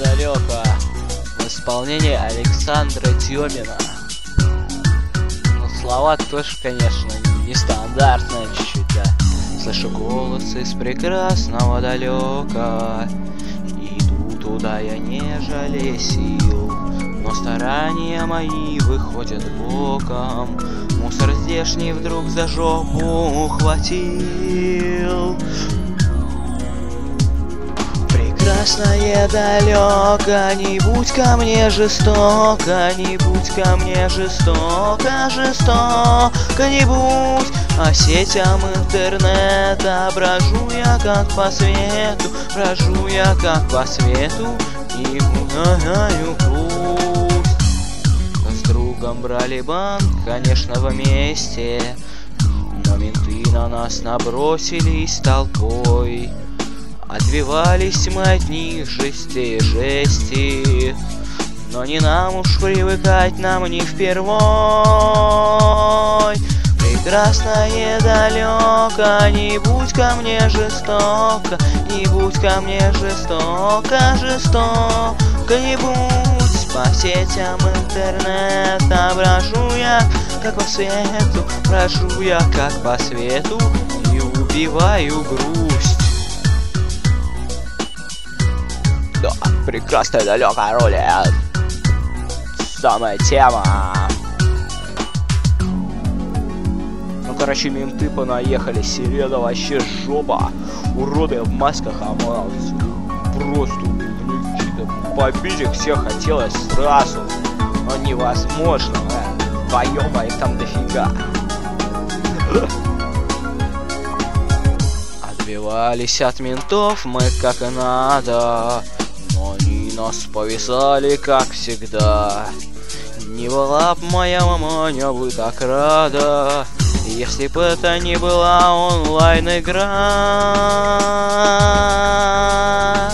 недалека в исполнении Александра Тёмина. Но слова тоже, конечно, нестандартные чуть-чуть, да. Слышу голос из прекрасного далека, иду туда я не жалею сил, но старания мои выходят боком. Мусор здешний вдруг за жопу ухватил. Прекрасное далеко, не будь ко мне жестоко, не будь ко мне жестоко, жестоко не будь. А сетям интернета брожу я как по свету, брожу я как по свету и угоняю грусть. С другом брали банк, конечно, вместе, но менты на нас набросились толпой. Отбивались мы от них жести, жести, но не нам уж привыкать, нам не впервой. Прекрасное далеко, не будь ко мне жестоко, не будь ко мне жестоко, жестоко не будь. По сетям интернета брожу я как по свету, брожу я как по свету и убиваю грусть. Да, прекрасное далеко рулет, самая тема. Короче, менты понаехали, сирена вообще жопа. Уроды в масках, ОМОНовцы. Просто, блин, побить их всех хотелось сразу. Но невозможно, Поёба их там дофига. Отбивались от ментов мы как и надо, но они нас повязали как всегда. Не была б моя маманя бы так рада, если бы это не была онлайн-игра.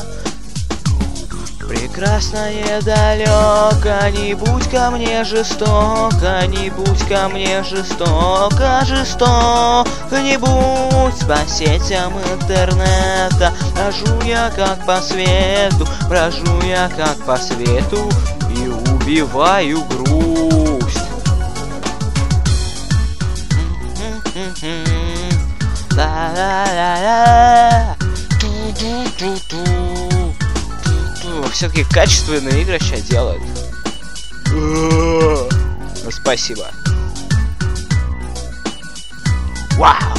Прекрасное далеко, не будь ко мне жестоко, не будь ко мне жестоко, жестоко не будь. По сетям интернета брожу я как по свету, брожу я как по свету и убиваю грусть. Ла-ла-ла-ла. Все-таки качественные игры сейчас делают. Ну, спасибо. Вау!